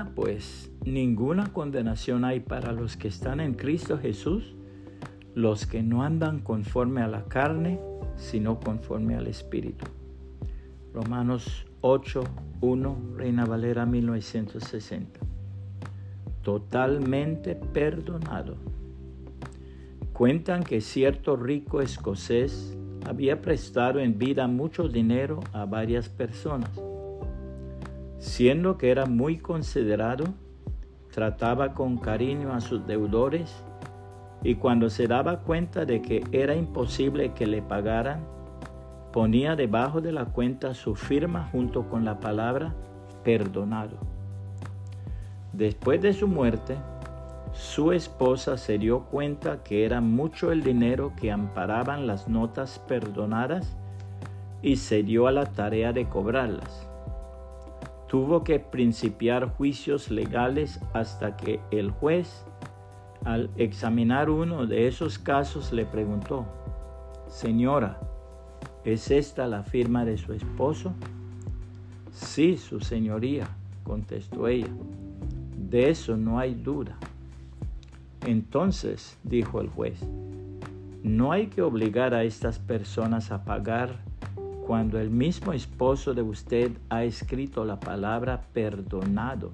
Ahora pues, ninguna condenación hay para los que están en Cristo Jesús, los que no andan conforme a la carne, sino conforme al Espíritu. Romanos 8:1, Reina Valera 1960. Totalmente perdonado. Cuentan que cierto rico escocés había prestado en vida mucho dinero a varias personas. Siendo que era muy considerado, trataba con cariño a sus deudores y cuando se daba cuenta de que era imposible que le pagaran, ponía debajo de la cuenta su firma junto con la palabra perdonado. Después de su muerte, su esposa se dio cuenta que era mucho el dinero que amparaban las notas perdonadas y se dio a la tarea de cobrarlas. Tuvo que principiar juicios legales hasta que el juez, al examinar uno de esos casos, le preguntó: «Señora, ¿es esta la firma de su esposo?». «Sí, su señoría», contestó ella. «De eso no hay duda». «Entonces», dijo el juez, «no hay que obligar a estas personas a pagar cuando el mismo esposo de usted ha escrito la palabra perdonado».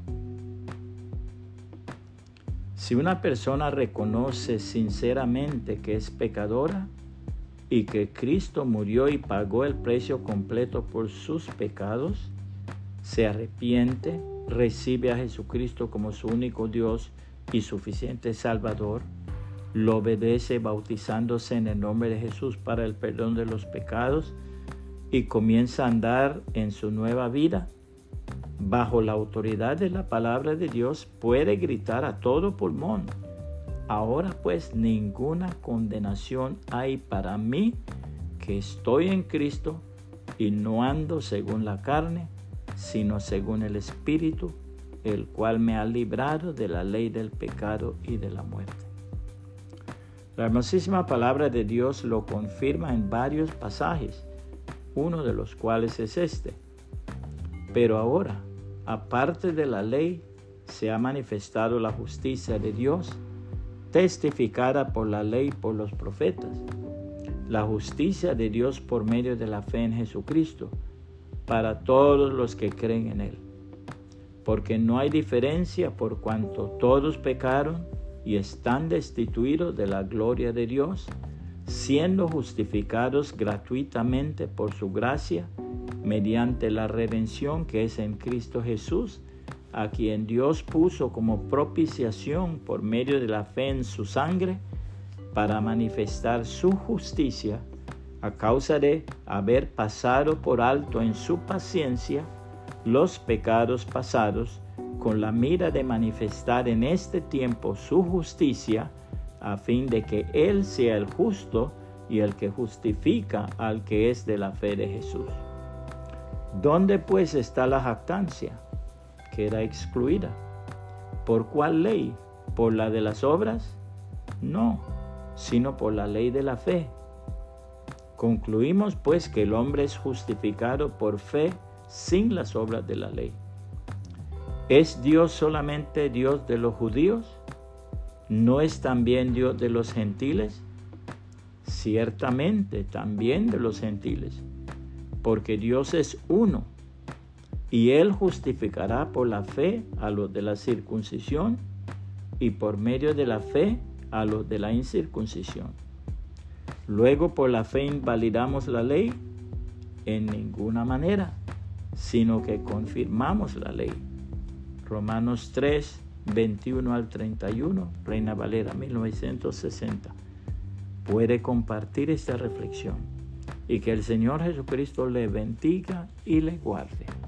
Si una persona reconoce sinceramente que es pecadora y que Cristo murió y pagó el precio completo por sus pecados, se arrepiente, recibe a Jesucristo como su único Dios y suficiente Salvador, lo obedece bautizándose en el nombre de Jesús para el perdón de los pecados y comienza a andar en su nueva vida, bajo la autoridad de la palabra de Dios, puede gritar a todo pulmón: «Ahora pues ninguna condenación hay para mí, que estoy en Cristo y no ando según la carne, sino según el Espíritu, el cual me ha librado de la ley del pecado y de la muerte». La hermosísima palabra de Dios lo confirma en varios pasajes, uno de los cuales es este: «Pero ahora, aparte de la ley, se ha manifestado la justicia de Dios, testificada por la ley y por los profetas, la justicia de Dios por medio de la fe en Jesucristo, para todos los que creen en Él. Porque no hay diferencia, por cuanto todos pecaron y están destituidos de la gloria de Dios, siendo justificados gratuitamente por su gracia, mediante la redención que es en Cristo Jesús, a quien Dios puso como propiciación por medio de la fe en su sangre, para manifestar su justicia, a causa de haber pasado por alto en su paciencia los pecados pasados, con la mira de manifestar en este tiempo su justicia, a fin de que Él sea el justo y el que justifica al que es de la fe de Jesús. ¿Dónde pues está la jactancia? Queda excluida. ¿Por cuál ley? ¿Por la de las obras? No, sino por la ley de la fe. Concluimos pues que el hombre es justificado por fe sin las obras de la ley. ¿Es Dios solamente Dios de los judíos? ¿No es también Dios de los gentiles? Ciertamente también de los gentiles, porque Dios es uno, y Él justificará por la fe a los de la circuncisión y por medio de la fe a los de la incircuncisión. Luego, ¿por la fe invalidamos la ley? En ninguna manera, sino que confirmamos la ley. Romanos 3, 21 al 31, Reina Valera 1960. Puede compartir esta reflexión y que el Señor Jesucristo le bendiga y le guarde.